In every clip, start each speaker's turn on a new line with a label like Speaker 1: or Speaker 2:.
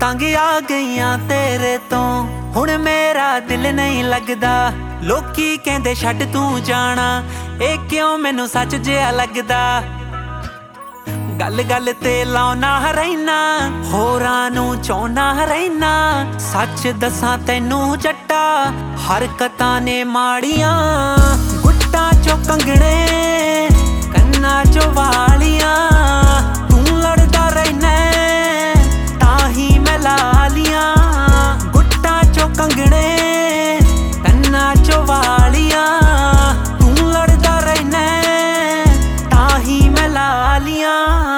Speaker 1: तंग आ गईयां तेरे तो हुण मेरा दिल नहीं लगदा। लोकी कहंदे छड्ड तू जाना, ए क्यों मैनू सच जिहा लगदा। गल गल ते लाउना रहना, होरां नू चाहुंदा रहना। सच दसां तैनू जट्टा हरकतां ने माड़ियां। गुट्टां चो कंगणे कन्नां चो वालियां, तू लड़दा रहना ताही मैं ला लियां। गुट्टां चो कंगणे कन्नां चो वालियां, तू लड़दा रहना ताही मैं ला लियां।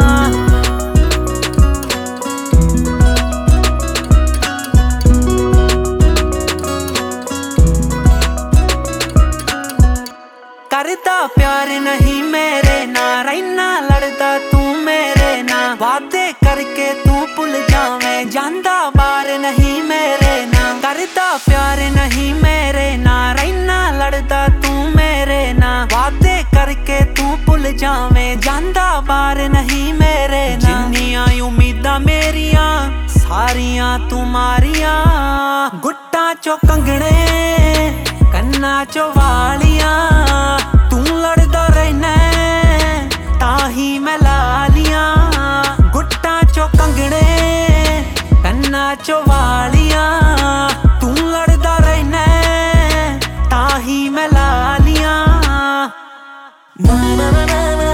Speaker 1: करदा प्यार नहीं मेरे ना, रहना लड़दा तू मेरे ना। वादे करके तू भुल जावें, जांदा बार नहीं मेरे ना। करदा प्यार नहीं मेरे ना, रहना लड़दा तू मेरे ना। वादे करके तू भुल जावें, जांदा बार नहीं मेरे ना। जिन्नियां उम्मीदां मेरियां सारियां तू मारियां। गुट्टां चो कंगणे कन्नां चो वालियां, तू लड़दा रहना ताही मैं ला लियां। गुट्टां चो कंगणे कन्नां चो वालियां, तू लड़दा रहना ताही मैं ला लियां। ना ना ना ना ना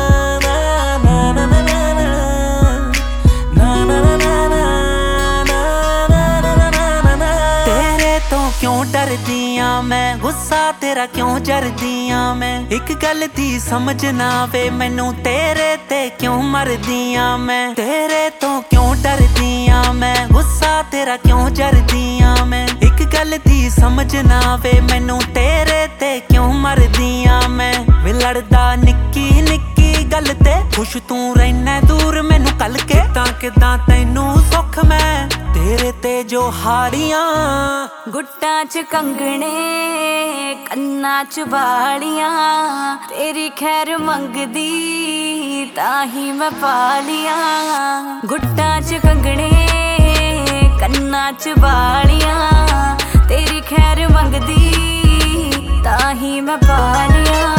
Speaker 1: क्यों डरदियां मैं, गुस्सा तेरा क्यों जरदियां मैं। एक गल दी समझ ना वे मैनू, तेरे ते क्यों मरदियां मैं। तेरे तो क्यों डरदियां मैं, गुस्सा तेरा क्यों जरदियां मैं। एक गल दी समझ ना वे मैनू, तेरे ते क्यों मरदियां मैं। वे लड़दा निक्की निक्की गल ते खुश तू रहना दूर मैनू कल के। किदां तैनू सुख मैं तेरे ते जो हारियां।
Speaker 2: गुट्टां च कंगणे कन्नां च वालियां, तेरी खैर मंगदी ताही मैं पा लियां। गुट्टां च कंगणे कन्नां च वालियां, तेरी खैर मंगदी ताही मैं पा लियां।